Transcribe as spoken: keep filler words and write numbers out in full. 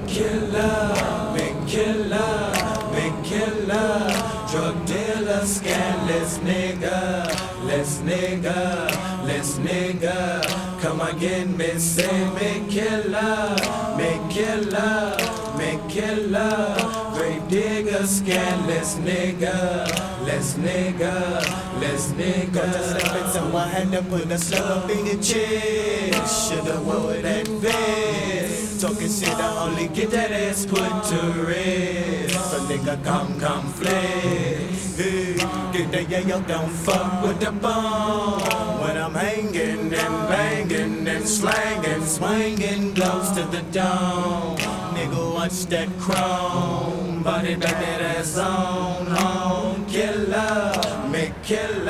killer, big killer, big killer, drug dealer, scandalous nigga, let's nigga, let's nigga, come again, me say big killer, big killer, big killer, grave digger, scandalous nigga, let's nigga, let's nigga. Got to slap it, so I had to put a slug up in your chest. Shoulda wore that vest. Talking shit, I only get that ass put to rest. So nigga, come, come flex. Hey, get that yeah, yo, don't fuck with the bone. When I'm hanging and banging and slanging, swinging close to the dome. Nigga, watch that chrome. Body back that ass on, on. Killer, make killer.